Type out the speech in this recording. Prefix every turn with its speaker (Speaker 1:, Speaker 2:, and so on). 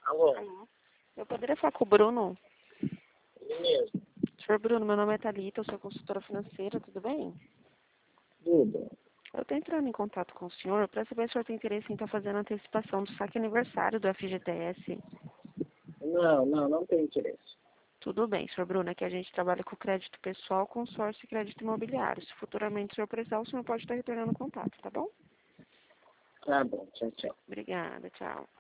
Speaker 1: Alô?
Speaker 2: Alô? Eu poderia falar com o Bruno?
Speaker 1: Ele mesmo.
Speaker 2: Senhor Bruno, meu nome é Thalita, eu sou consultora financeira, tudo bem?
Speaker 1: Tudo.
Speaker 2: Eu estou entrando em contato com o senhor para saber se o senhor tem interesse em estar fazendo a antecipação do saque aniversário do FGTS.
Speaker 1: Não tem interesse.
Speaker 2: Tudo bem, senhor Bruno, é que a gente trabalha com crédito pessoal, consórcio e crédito imobiliário. Se futuramente o senhor precisar, o senhor pode estar retornando o contato, tá bom?
Speaker 1: Tá bom, tchau, tchau.
Speaker 2: Obrigada, tchau.